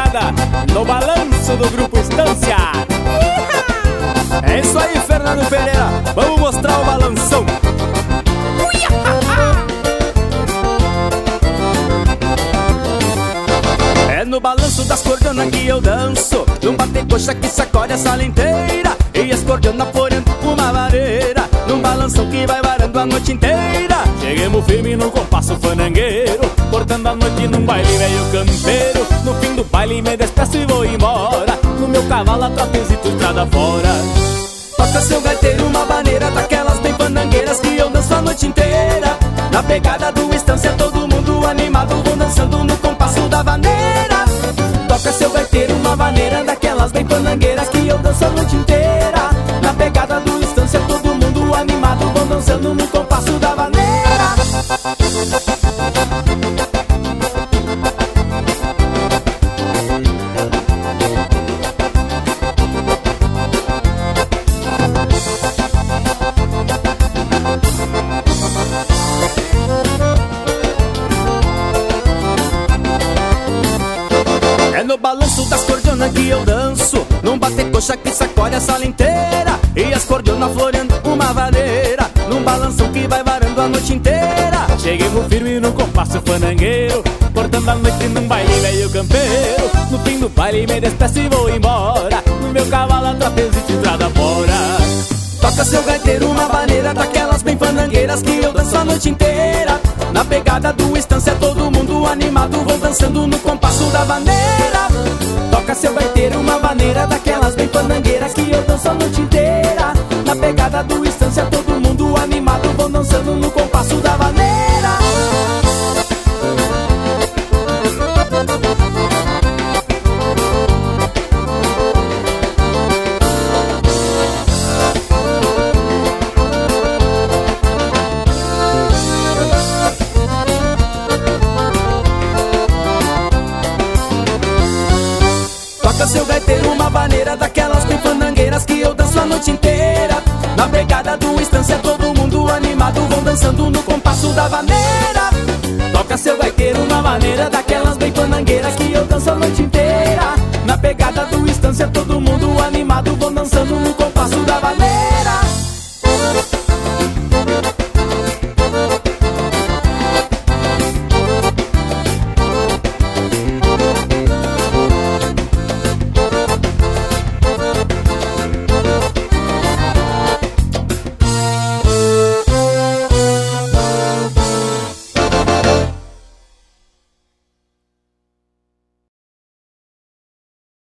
moçada, no balanço do Grupo Estância. É isso aí, Fernando Pereira, vamos mostrar o balanção. É no balanço das cordonas que eu danço, num bate-coxa que sacode a sala inteira, e as cordonas floreando uma vareira, num balanção que vai varando a noite inteira. Cheguemos firme no compasso fanangueiro, cortando a noite num baile velho campeiro. No fim do baile me despeço e vou embora, no meu cavalo a trapezito estrada fora. Toca seu gaiteiro uma maneira daquelas bem fanangueiras que eu danço a noite inteira. Na pegada do Estância todo mundo animado, vou dançando no compasso da vaneira. Toca seu gaiteiro uma maneira daquelas bem fanangueiras que eu danço a noite inteira. Na pegada do Estância todo mundo animado, vou dançando no compasso da vaneira. É no balanço das cordonas que eu danço, num bate-coxa que sacode a sala inteira, e as cordonas floreando uma vareira, num balanção que vai varando a noite inteira. Cheguemos firme no compasso fanangueiro, cortando a noite num baile velho campeiro. No fim do baile me despeço e vou embora, no meu cavalo a trapezito estrada fora. Toca seu gaiteiro uma maneira daquelas bem fanangueiras que eu danço a noite inteira. Na pegada do Estância todo mundo animado, vou dançando no compasso da vaneira. Toca seu gaiteiro uma maneira daquelas bem fanangueiras que eu danço a noite inteira. Na pegada do Estância todo mundo animado, vou dançando no compasso da vaneira. Toca seu gaiteiro uma vaneira daquelas bem fanangueiras que eu danço a noite inteira. Na pegada do Estância todo